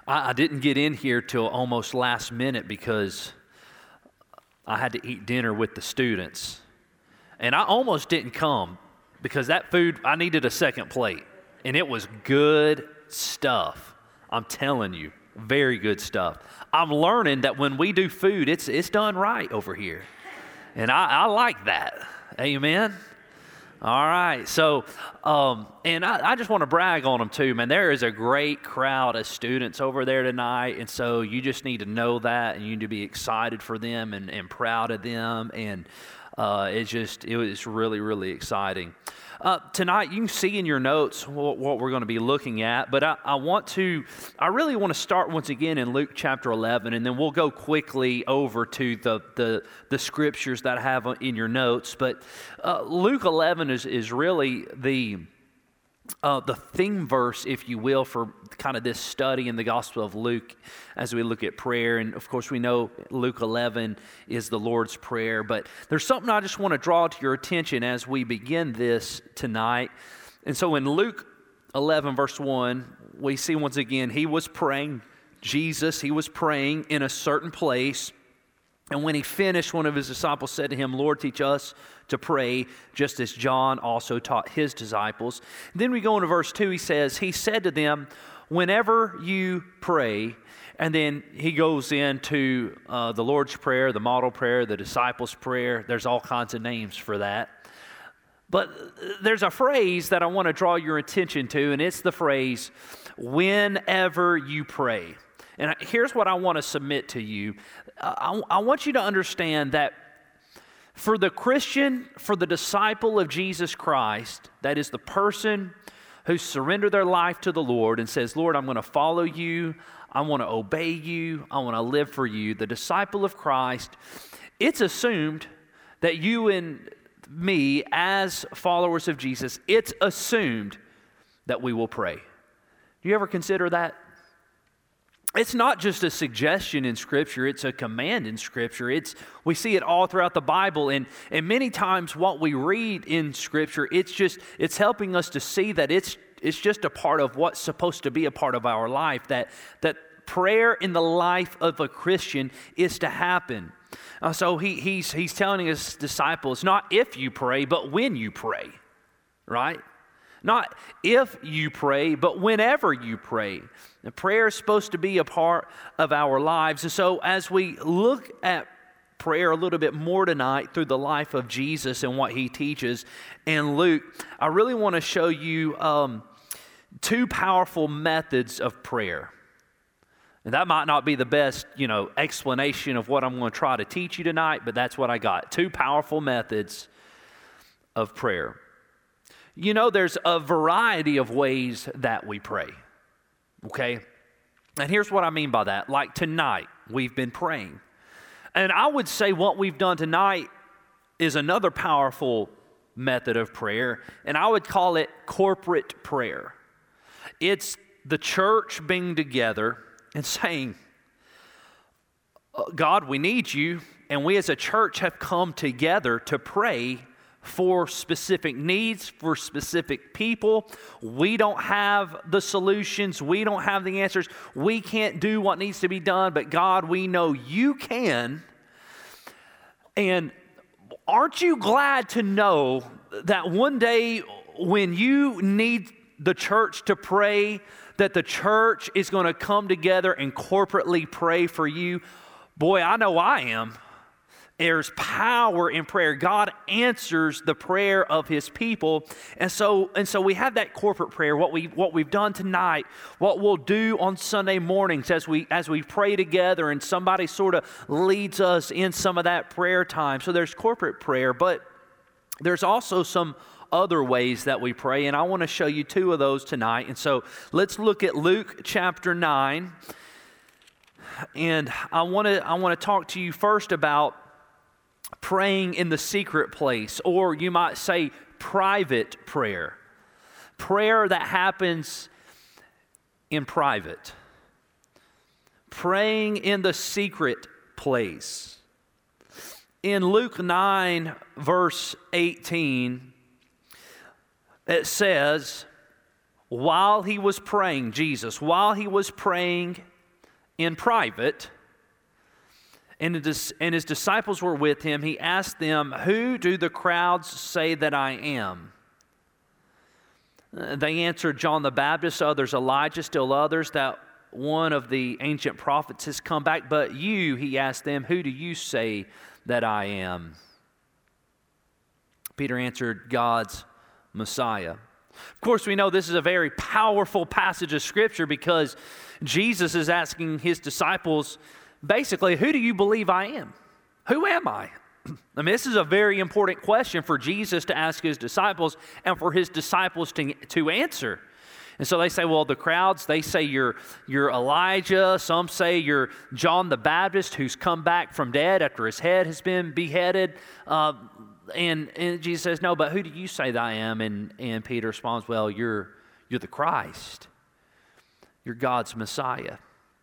I didn't get in here till almost last minute because I had to eat dinner with the students. And I almost didn't come because that food, I needed a second plate. And it was good stuff. I'm telling you, very good stuff. I'm learning that when we do food, it's done right over here. And I like that. Amen. All right, so, and I just want to brag on them too, man. There is a great crowd of students over there tonight, and so you just need to know that, and you need to be excited for them and proud of them, and it was really, really exciting. Tonight, you can see in your notes what we're going to be looking at, but I really want to start once again in Luke chapter 11, and then we'll go quickly over to the scriptures that I have in your notes. But Luke 11 is really the theme verse, if you will, for kind of this study in the Gospel of Luke as we look at prayer. And of course, we know Luke 11 is the Lord's Prayer, but there's something I just want to draw to your attention as we begin this tonight. And so in Luke 11, verse 1, we see once again, he was praying, he was praying in a certain place. And when he finished, one of his disciples said to him, "Lord, teach us to pray, just as John also taught his disciples." Then we go into verse 2, he said to them, "Whenever you pray," and then he goes into the Lord's Prayer, the model prayer, the disciples' prayer. There's all kinds of names for that. But there's a phrase that I want to draw your attention to, and it's the phrase, "whenever you pray." And here's what I want to submit to you. I want you to understand that for the Christian, for the disciple of Jesus Christ, that is the person who surrendered their life to the Lord and says, "Lord, I'm going to follow you. I want to obey you. I want to live for you." The disciple of Christ, it's assumed that you and me as followers of Jesus, it's assumed that we will pray. Do you ever consider that? It's not just a suggestion in Scripture, it's a command in Scripture. We see it all throughout the Bible, and many times what we read in Scripture, it's helping us to see that it's just a part of what's supposed to be a part of our life, that prayer in the life of a Christian is to happen. So he's telling his disciples, not if you pray, but when you pray, right? Not if you pray, but whenever you pray. And prayer is supposed to be a part of our lives. And so as we look at prayer a little bit more tonight through the life of Jesus and what he teaches in Luke, I really want to show you two powerful methods of prayer. And that might not be the best, explanation of what I'm going to try to teach you tonight, but that's what I got. Two powerful methods of prayer. There's a variety of ways that we pray, okay? And here's what I mean by that. Like tonight, we've been praying. And I would say what we've done tonight is another powerful method of prayer, and I would call it corporate prayer. It's the church being together and saying, "God, we need you," and we as a church have come together to pray for specific needs, for specific people. We don't have the solutions. We don't have the answers. We can't do what needs to be done, but God, we know you can. And aren't you glad to know that one day when you need the church to pray, that the church is going to come together and corporately pray for you? Boy, I know I am. There's power in prayer. God answers the prayer of his people. And so we have that corporate prayer, what we've done tonight, what we'll do on Sunday mornings as we pray together and somebody sort of leads us in some of that prayer time. So there's corporate prayer, but there's also some other ways that we pray, and I want to show you two of those tonight. And so let's look at Luke chapter 9. And I want to talk to you first about praying in the secret place, or you might say private prayer. Prayer that happens in private. Praying in the secret place. In Luke 9, verse 18, it says, while he was praying, Jesus, while he was praying in private, and his disciples were with him, he asked them, "Who do the crowds say that I am?" They answered, "John the Baptist, others Elijah, still others that one of the ancient prophets has come back. But you," he asked them, "who do you say that I am?" Peter answered, "God's Messiah." Of course, we know this is a very powerful passage of Scripture because Jesus is asking his disciples, basically, who do you believe I am? Who am I? I mean, this is a very important question for Jesus to ask his disciples and for his disciples to answer. And so they say, well, the crowds, they say you're Elijah. Some say you're John the Baptist who's come back from dead after his head has been beheaded. And Jesus says, no, but who do you say that I am? And Peter responds, well, you're the Christ. You're God's Messiah.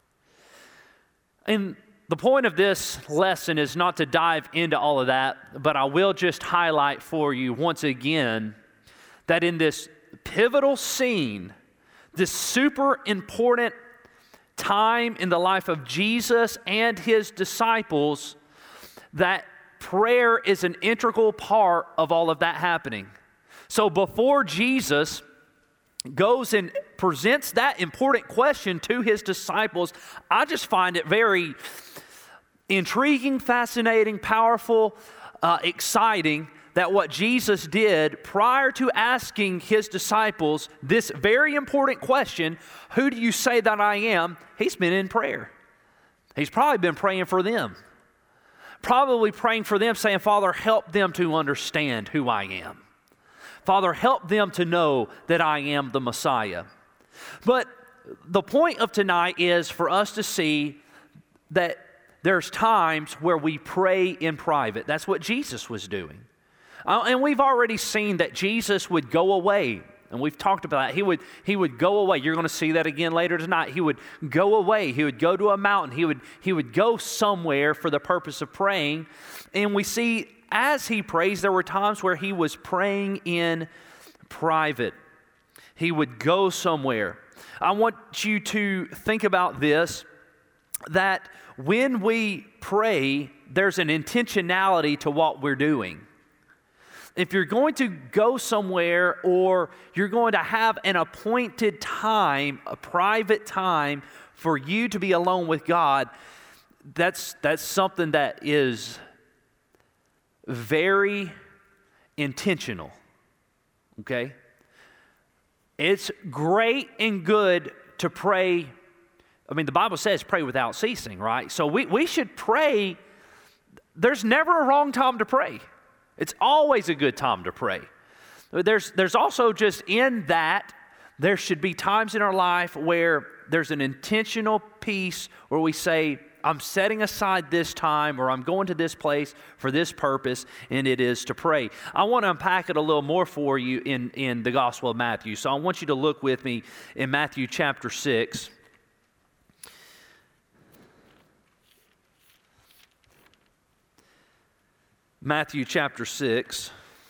And the point of this lesson is not to dive into all of that, but I will just highlight for you once again that in this pivotal scene, this super important time in the life of Jesus and his disciples, that prayer is an integral part of all of that happening. So before Jesus goes and presents that important question to his disciples, I just find it very intriguing, fascinating, powerful, exciting that what Jesus did prior to asking his disciples this very important question, who do you say that I am? He's been in prayer. He's probably been praying for them. Probably praying for them, saying, Father, help them to understand who I am. Father, help them to know that I am the Messiah. But the point of tonight is for us to see that there's times where we pray in private. That's what Jesus was doing. And we've already seen that Jesus would go away. And we've talked about that. He would go away. You're going to see that again later tonight. He would go away. He would go to a mountain. He would go somewhere for the purpose of praying. And we see as he prays, there were times where he was praying in private. He would go somewhere. I want you to think about this, that when we pray, there's an intentionality to what we're doing. If you're going to go somewhere or you're going to have an appointed time, a private time for you to be alone with God, that's something that is very intentional, okay? It's great and good to pray. I mean, the Bible says pray without ceasing, right? So we should pray. There's never a wrong time to pray. It's always a good time to pray. There's also just in that, there should be times in our life where there's an intentional piece where we say, I'm setting aside this time or I'm going to this place for this purpose, and it is to pray. I want to unpack it a little more for you in the Gospel of Matthew. So I want you to look with me in Matthew chapter 6. Matthew chapter 6.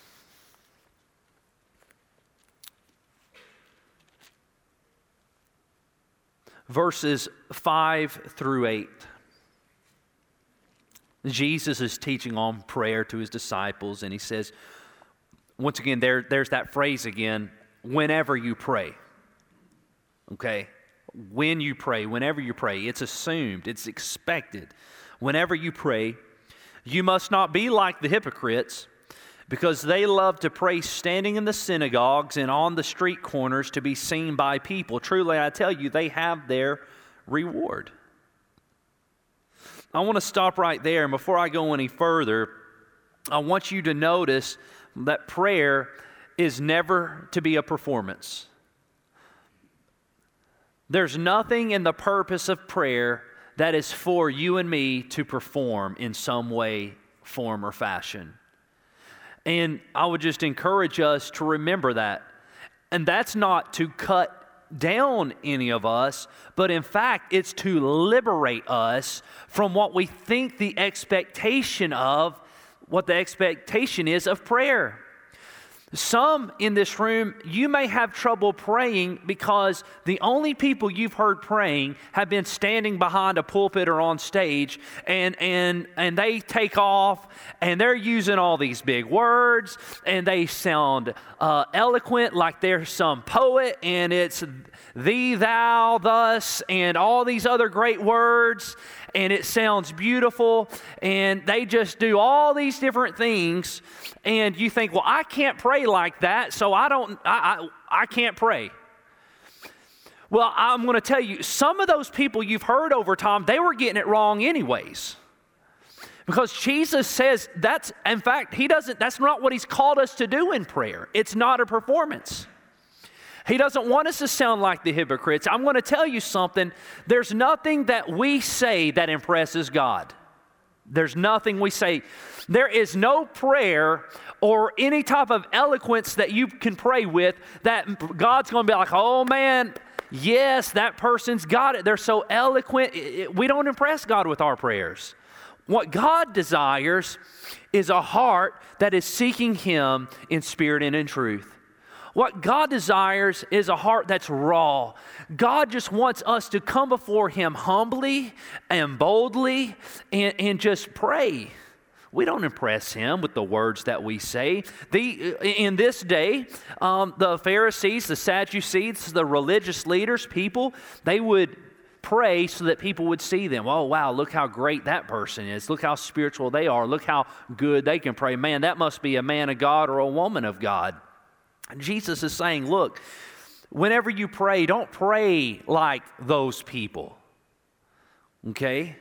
Verses 5 through 8. Jesus is teaching on prayer to his disciples, and he says, once again, there's that phrase again, whenever you pray. Okay? When you pray, whenever you pray, it's assumed, it's expected. Whenever you pray, you must not be like the hypocrites, because they love to pray standing in the synagogues and on the street corners to be seen by people. Truly, I tell you, they have their reward. I want to stop right there, and before I go any further, I want you to notice that prayer is never to be a performance. There's nothing in the purpose of prayer that is for you and me to perform in some way, form, or fashion. And I would just encourage us to remember that. And that's not to cut down any of us, but in fact, it's to liberate us from what we think the expectation is of prayer. Some in this room, you may have trouble praying because the only people you've heard praying have been standing behind a pulpit or on stage, and they take off and they're using all these big words and they sound eloquent like they're some poet, and it's thee, thou, thus, and all these other great words, and it sounds beautiful, and they just do all these different things, and you think, well, I can't pray like that, so I can't pray. Well, I'm going to tell you, some of those people you've heard over time, they were getting it wrong anyways. Because Jesus says that's not what He's called us to do in prayer. It's not a performance. He doesn't want us to sound like the hypocrites. I'm going to tell you something. There's nothing that we say that impresses God. There's nothing we say. There is no prayer or any type of eloquence that you can pray with that God's going to be like, oh man, yes, that person's got it. They're so eloquent. We don't impress God with our prayers. What God desires is a heart that is seeking Him in spirit and in truth. What God desires is a heart that's raw. God just wants us to come before Him humbly and boldly and just pray. We don't impress Him with the words that we say. In this day, the Pharisees, the Sadducees, the religious leaders, people, they would pray so that people would see them. Oh, wow, look how great that person is. Look how spiritual they are. Look how good they can pray. Man, that must be a man of God or a woman of God. Jesus is saying, look, whenever you pray, don't pray like those people. Okay?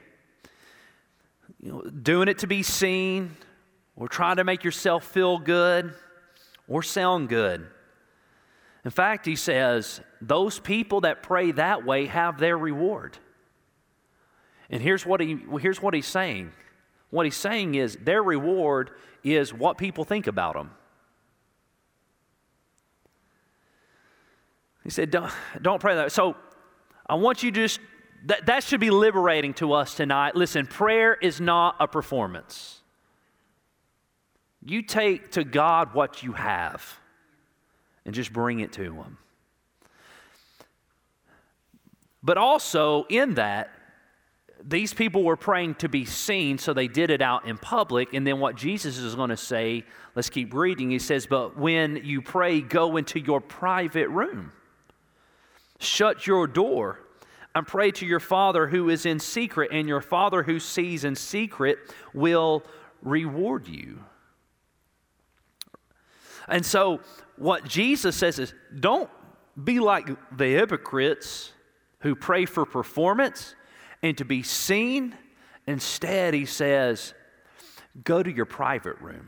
Doing it to be seen, or trying to make yourself feel good, or sound good. In fact, He says, those people that pray that way have their reward. And here's what He's saying. What He's saying is their reward is what people think about them. He said, don't pray that. So I want you to just, that should be liberating to us tonight. Listen, prayer is not a performance. You take to God what you have and just bring it to Him. But also in that, these people were praying to be seen, so they did it out in public. And then what Jesus is going to say, let's keep reading. He says, but when you pray, go into your private room. Shut your door and pray to your Father who is in secret, and your Father who sees in secret will reward you. And so what Jesus says is, don't be like the hypocrites who pray for performance and to be seen. Instead, He says, go to your private room.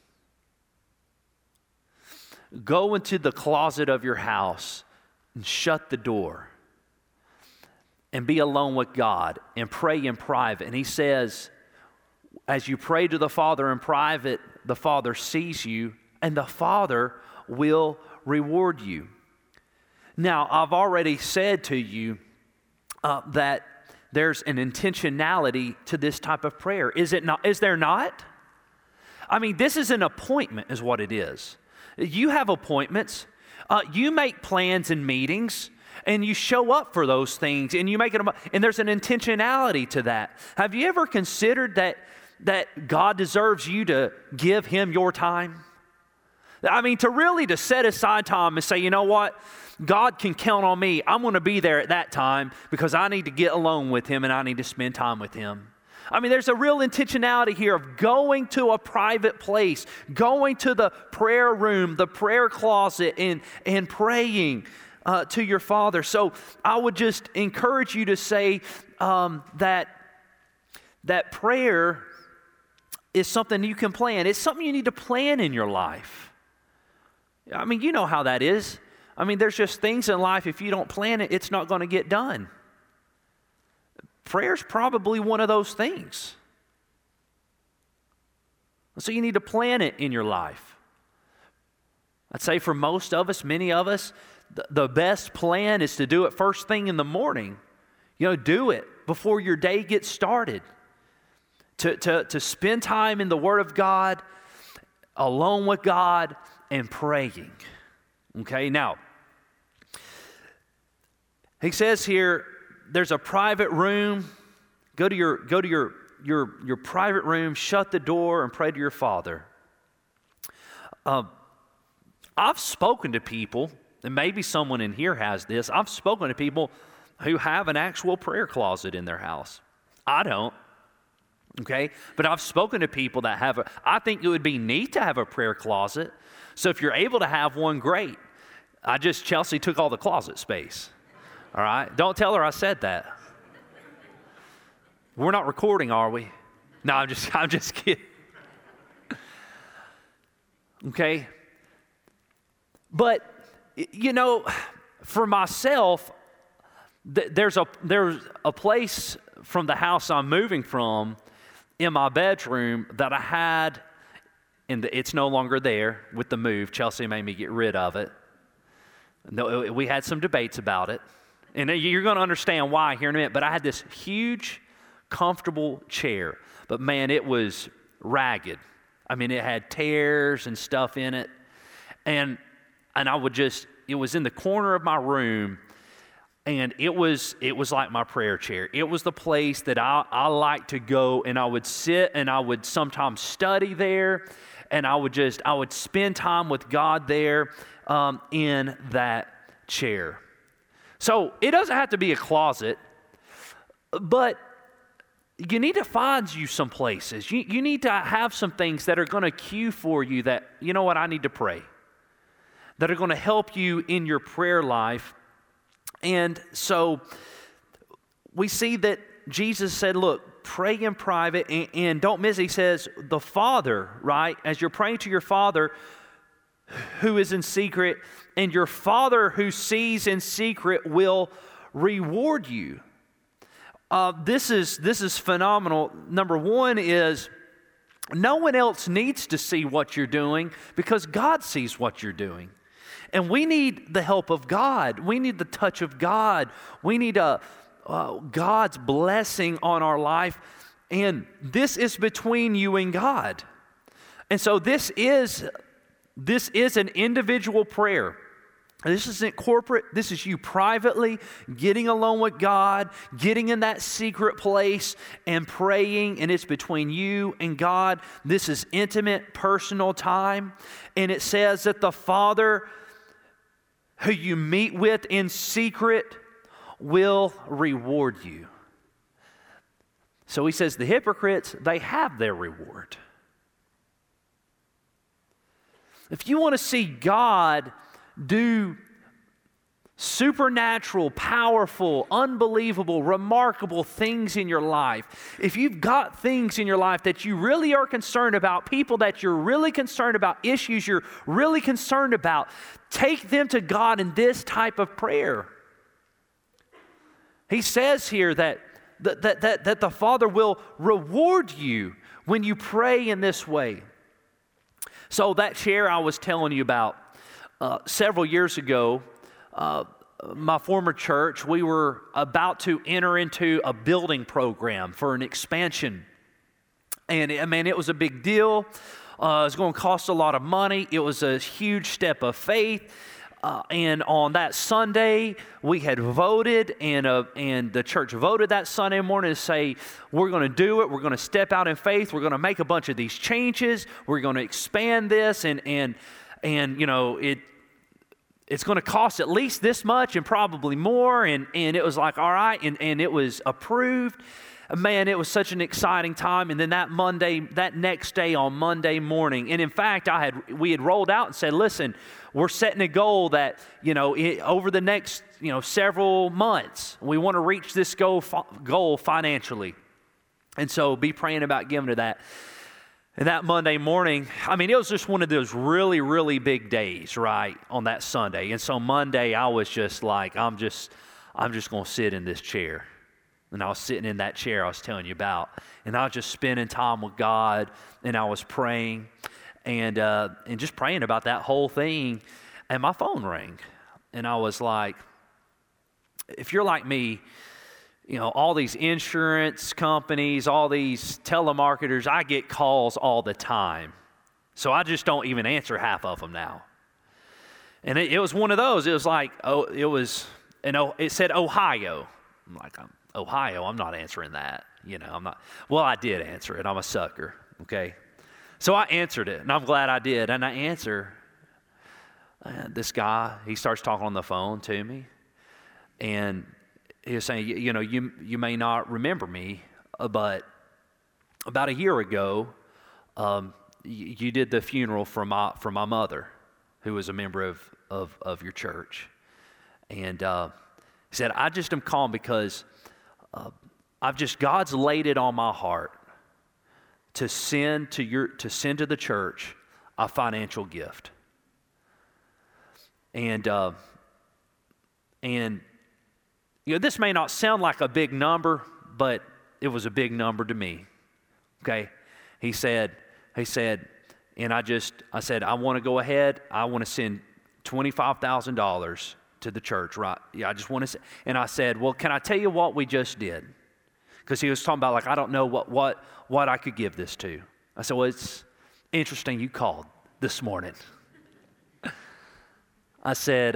Go into the closet of your house and shut the door and be alone with God and pray in private. And He says, as you pray to the Father in private, the Father sees you and the Father will reward you. Now, I've already said to you that there's an intentionality to this type of prayer. Is it not? Is there not? I mean, this is an appointment is what it is. You have appointments. You make plans and meetings, and you show up for those things, and you make it, and there's an intentionality to that. Have you ever considered that God deserves you to give Him your time? I mean, to set aside time and say, you know what? God can count on me. I'm going to be there at that time because I need to get alone with Him and I need to spend time with Him. I mean, there's a real intentionality here of going to a private place, going to the prayer room, the prayer closet, and praying to your Father. So I would just encourage you to say that prayer is something you can plan. It's something you need to plan in your life. I mean, you know how that is. I mean, there's just things in life, if you don't plan it, it's not going to get done. Prayer's probably one of those things. So you need to plan it in your life. I'd say for most of us, many of us, the best plan is to do it first thing in the morning. Do it before your day gets started. To spend time in the Word of God, alone with God, and praying. Okay, now, he says here, there's a private room. Go to your private room, shut the door, and pray to your Father. I've spoken to people, and maybe someone in here has this. I've spoken to people who have an actual prayer closet in their house. I don't. Okay, but I've spoken to people that have I think it would be neat to have a prayer closet. So if you're able to have one, great. Chelsea took all the closet space. All right, don't tell her I said that. We're not recording, are we? No, I'm just kidding. Okay, but for myself, there's a place from the house I'm moving from in my bedroom that I had, and it's no longer there with the move. Chelsea made me get rid of it. We had some debates about it, and you're going to understand why here in a minute, but I had this huge, comfortable chair, but man, it was ragged. I mean, it had tears and stuff in it, and it was in the corner of my room, and it was like my prayer chair. It was the place that I like to go, and I would sit, and I would sometimes study there, and I would spend time with God there in that chair. So it doesn't have to be a closet, but you need to find you some places. You need to have some things that are going to cue for you that, you know what, I need to pray, that are going to help you in your prayer life. And so we see that Jesus said, look, pray in private, and don't miss, he says, the Father, right? As you're praying to your Father who is in secret, and your Father who sees in secret will reward you. This is phenomenal. Number one is no one else needs to see what you're doing because God sees what you're doing. And we need the help of God. We need the touch of God. We need God's blessing on our life. And this is between you and God. And so this is an individual prayer. This isn't corporate. This is you privately getting alone with God, getting in that secret place and praying, and it's between you and God. This is intimate, personal time. And it says that the Father who you meet with in secret will reward you. So he says the hypocrites, they have their reward. If you want to see God do supernatural, powerful, unbelievable, remarkable things in your life, if you've got things in your life that you really are concerned about, people that you're really concerned about, issues you're really concerned about, take them to God in this type of prayer. He says here that the Father will reward you when you pray in this way. So that chair I was telling you about, several years ago, my former church, we were about to enter into a building program for an expansion. And it was a big deal. It was going to cost a lot of money. It was a huge step of faith. And on that Sunday, we had voted, and the church voted that Sunday morning to say, we're going to do it. We're going to step out in faith. We're going to make a bunch of these changes. We're going to expand this, and it's going to cost at least this much and probably more. And it was like, all right, and it was approved. Man, it was such an exciting time. And then that next day on Monday morning, and in fact, we had rolled out and said, listen, we're setting a goal that, over the next, several months, we want to reach this goal financially. And so be praying about giving to that. And that Monday morning, it was just one of those really, really big days, right, on that Sunday. And so Monday, I was just like, I'm just going to sit in this chair. And I was sitting in that chair I was telling you about. And I was just spending time with God, and I was praying and just praying about that whole thing. And my phone rang. And I was like, if you're like me, all these insurance companies, all these telemarketers, I get calls all the time. So I just don't even answer half of them now. And it was one of those. It was like, it said Ohio. I'm like, Ohio, I'm not answering that. I'm not. Well, I did answer it. I'm a sucker, okay? So I answered it, and I'm glad I did. And I answer, this guy, he starts talking on the phone to me. And he was saying, you may not remember me, but about a year ago, you did the funeral for my mother, who was a member of your church. And he said, I just am calm because God's laid it on my heart to send to the church a financial gift. And this may not sound like a big number, but it was a big number to me. Okay? He said, and I said, I want to go ahead. I want to send $25,000 to the church, right? Yeah, I just want to. And I said, well, can I tell you what we just did? Because he was talking about, like, I don't know what I could give this to. I said, well, it's interesting you called this morning. I said,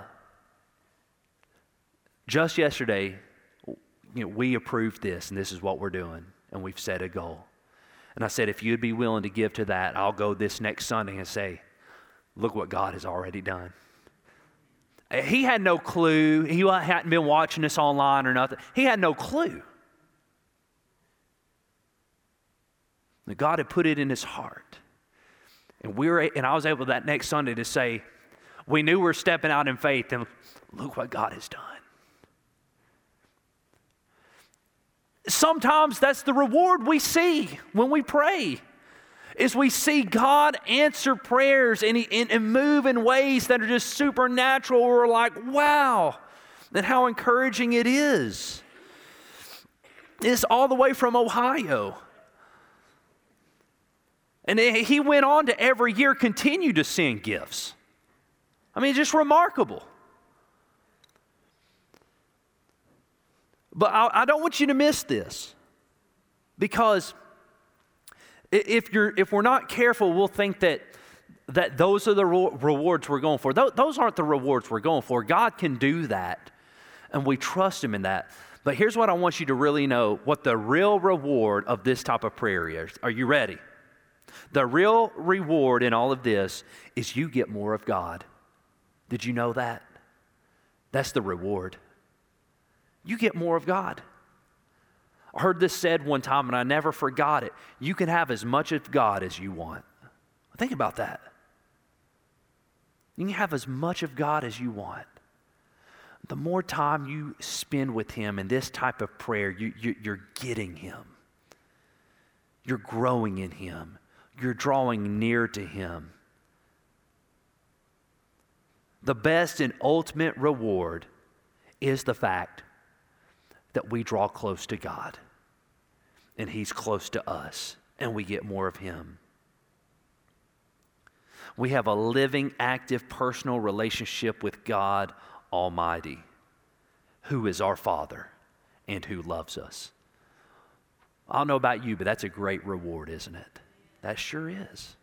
just yesterday, we approved this, and this is what we're doing, and we've set a goal. And I said, if you'd be willing to give to that, I'll go this next Sunday and say, look what God has already done. He had no clue. He hadn't been watching this online or nothing. He had no clue. But God had put it in his heart. And I was able that next Sunday to say, we knew we were stepping out in faith, and look what God has done. Sometimes that's the reward we see when we pray, is we see God answer prayers and move in ways that are just supernatural. We're like, wow, and how encouraging it is. It's all the way from Ohio. And he went on to every year continue to send gifts. I mean, it's just remarkable. But I don't want you to miss this, because if we're not careful, we'll think that those are the rewards we're going for. Those aren't the rewards we're going for. God can do that, and we trust him in that. But here's what I want you to really know, what the real reward of this type of prayer is. Are you ready? The real reward in all of this is you get more of God. Did you know that? That's the reward. You get more of God. I heard this said one time, and I never forgot it. You can have as much of God as you want. Think about that. You can have as much of God as you want. The more time you spend with him in this type of prayer, you're getting him. You're growing in him. You're drawing near to him. The best and ultimate reward is the fact that we draw close to God, and he's close to us, and we get more of him. We have a living, active, personal relationship with God Almighty, who is our Father and who loves us. I don't know about you, but that's a great reward, isn't it? That sure is.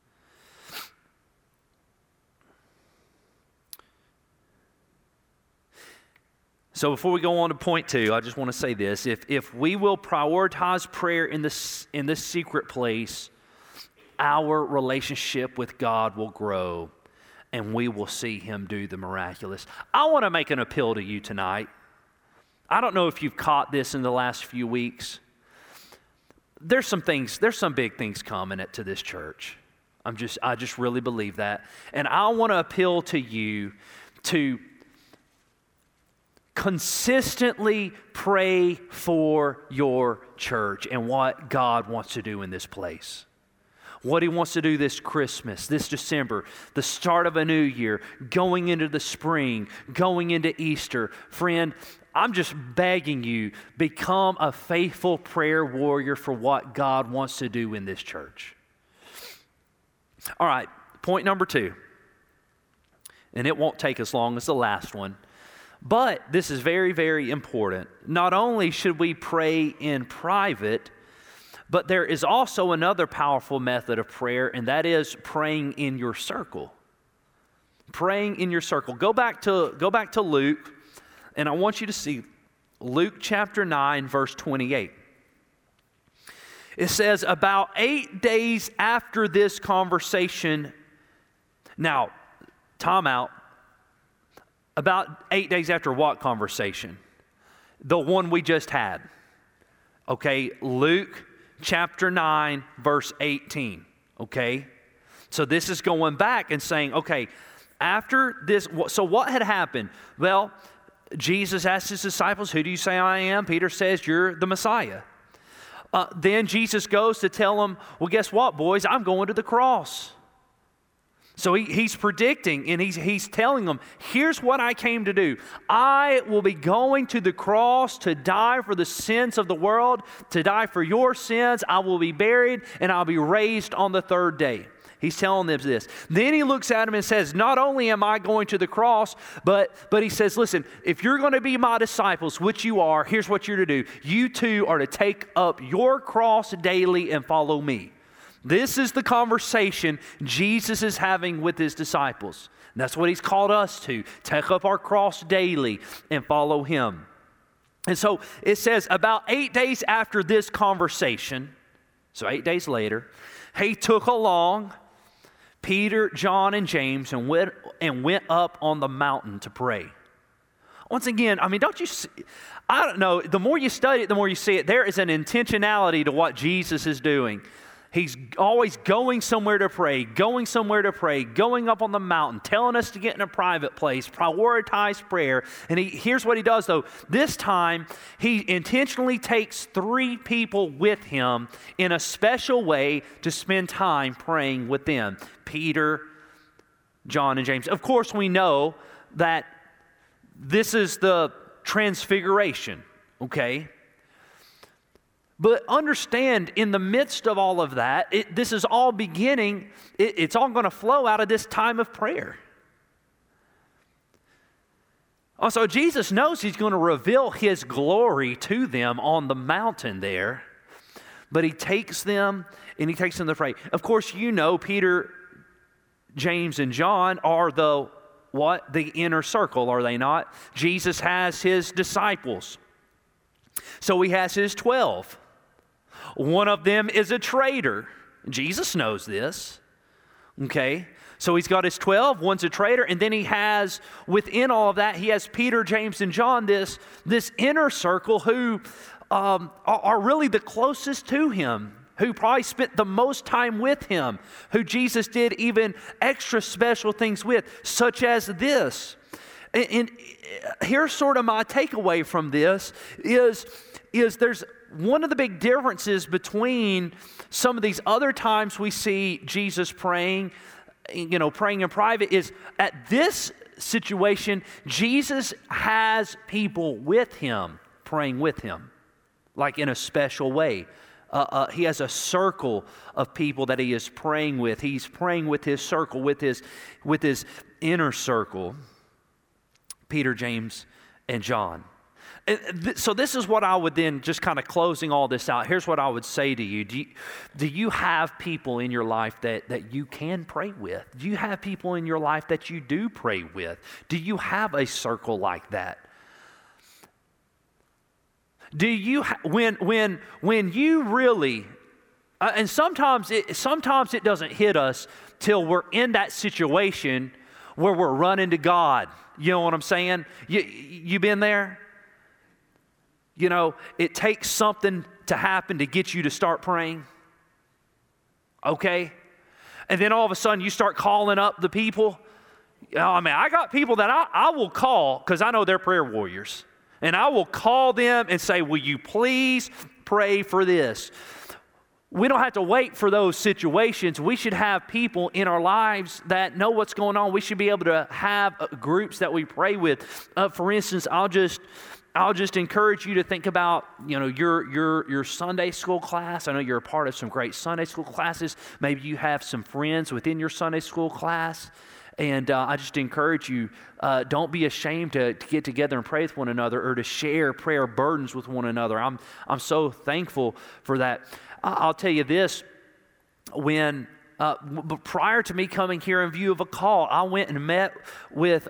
So before we go on to point 2, I just want to say this. If we will prioritize prayer in this secret place, our relationship with God will grow, and we will see him do the miraculous. I want to make an appeal to you tonight. I don't know if you've caught this in the last few weeks. There's some big things coming to this church. I just really believe that. And I want to appeal to you to consistently pray for your church and what God wants to do in this place. What he wants to do this Christmas, this December, the start of a new year, going into the spring, going into Easter. Friend, I'm just begging you, become a faithful prayer warrior for what God wants to do in this church. All right, point number 2. And it won't take as long as the last one. But this is very, very important. Not only should we pray in private, but there is also another powerful method of prayer, and that is praying in your circle. Praying in your circle. Go back to Luke, and I want you to see Luke chapter 9, verse 28. It says, about 8 days after this conversation, now, time out, about 8 days after what conversation? The one we just had. Okay, Luke chapter 9, verse 18. Okay, so this is going back and saying, okay, after this, so what had happened? Well, Jesus asked his disciples, who do you say I am? Peter says, you're the Messiah. Then Jesus goes to tell them, well, guess what, boys? I'm going to the cross. So he's predicting, and he's telling them, here's what I came to do. I will be going to the cross to die for the sins of the world, to die for your sins. I will be buried, and I'll be raised on the third day. He's telling them this. Then he looks at them and says, not only am I going to the cross, but he says, listen, if you're going to be my disciples, which you are, here's what you're to do. You too are to take up your cross daily and follow me. This is the conversation Jesus is having with his disciples. And that's what he's called us to. Take up our cross daily and follow him. And so it says about 8 days after this conversation, so 8 days later, he took along Peter, John, and James and went up on the mountain to pray. Once again, I mean, don't you see, I don't know, the more you study it, the more you see it. There is an intentionality to what Jesus is doing. He's always going somewhere to pray, going up on the mountain, telling us to get in a private place, prioritize prayer. And here's what he does, though. This time, he intentionally takes 3 people with him in a special way to spend time praying with them. Peter, John, and James. Of course, we know that this is the transfiguration, okay? But understand, in the midst of all of that, this is all beginning, it's all going to flow out of this time of prayer. Also, Jesus knows he's going to reveal his glory to them on the mountain there, but he takes them to pray. Of course, you know Peter, James, and John are the inner circle, are they not? Jesus has his disciples. So he has his 12. One of them is a traitor. Jesus knows this. Okay? So he's got his 12, one's a traitor, and then he has, within all of that, he has Peter, James, and John, this inner circle who are really the closest to him, who probably spent the most time with him, who Jesus did even extra special things with, such as this. And here's sort of my takeaway from this is there's one of the big differences between some of these other times we see Jesus praying, praying in private, is at this situation, Jesus has people with him, praying with him, like in a special way. He has a circle of people that he is praying with. He's praying with his circle, with his inner circle. Peter, James, and John. So this is what I would then, just kind of closing all this out, here's what I would say to you. Do you have people in your life that you can pray with? Do you have people in your life that you do pray with? Do you have a circle like that? Do you, when you really, and sometimes it doesn't hit us till we're in that situation where we're running to God. You know what I'm saying? You been there? It takes something to happen to get you to start praying. Okay? And then all of a sudden you start calling up the people. I got people that I will call because I know they're prayer warriors. And I will call them and say, will you please pray for this? We don't have to wait for those situations. We should have people in our lives that know what's going on. We should be able to have groups that we pray with. For instance, I'll just encourage you to think about, your Sunday school class. I know you're a part of some great Sunday school classes. Maybe you have some friends within your Sunday school class. And I just encourage you, don't be ashamed to get together and pray with one another or to share prayer burdens with one another. I'm so thankful for that. I'll tell you this, when but prior to me coming here in view of a call, I went and met with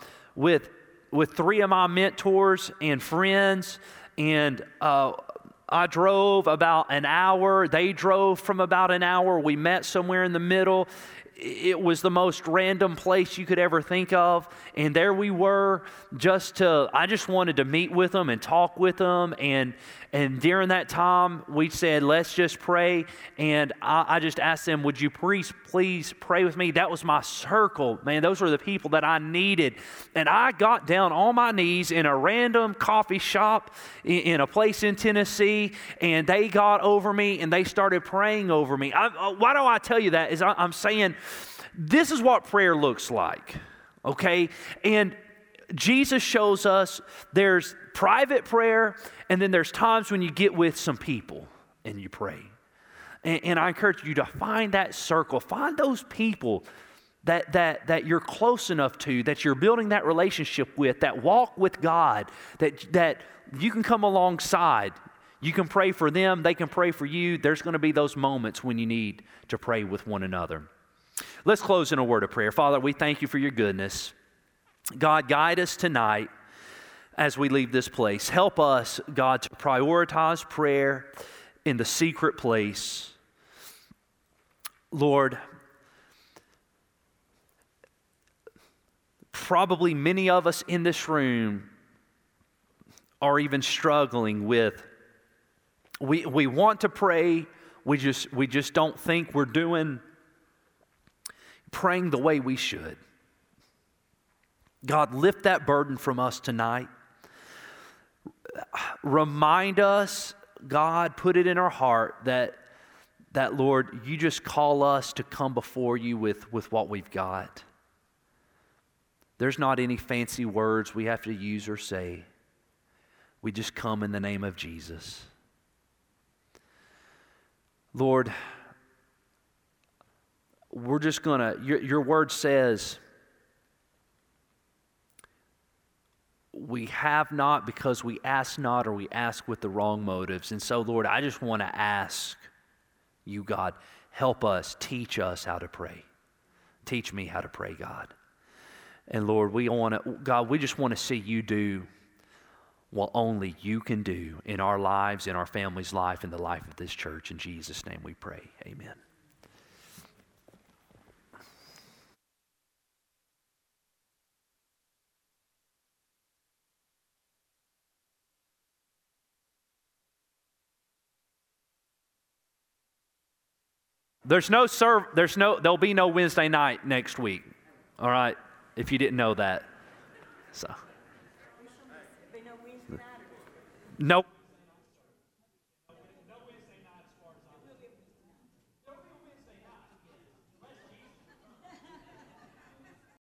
3 of my mentors and friends, and I drove about an hour. They drove from about an hour. We met somewhere in the middle. It was the most random place you could ever think of. And there we were I just wanted to meet with them and talk with them. And during that time, we said, let's just pray. And I just asked them, would you please pray with me? That was my circle. Man, those were the people that I needed. And I got down on my knees in a random coffee shop in a place in Tennessee. And they got over me and they started praying over me. Why do I tell you that? Is I'm saying this is what prayer looks like. Okay? And Jesus shows us there's private prayer, and then there's times when you get with some people and you pray. And I encourage you to find that circle. Find those people that you're close enough to, that you're building that relationship with, that walk with God, that you can come alongside. You can pray for them. They can pray for you. There's going to be those moments when you need to pray with one another. Let's close in a word of prayer. Father, we thank you for your goodness. God, guide us tonight as we leave this place. Help us, God, to prioritize prayer in the secret place. Lord, probably many of us in this room are even struggling with, we want to pray, we just don't think we're praying the way we should. God, lift that burden from us tonight. Remind us, God, put it in our heart that Lord, you just call us to come before you with what we've got. There's not any fancy words we have to use or say. We just come in the name of Jesus. Lord, we're just your word says, we have not because we ask not, or we ask with the wrong motives. And so, Lord, I just want to ask you, God, help us, teach us how to pray. Teach me how to pray, God. And Lord, we just want to see you do what only you can do in our lives, in our family's life, in the life of this church. In Jesus' name we pray. Amen. There'll be no Wednesday night next week. All right, if you didn't know that. So. No.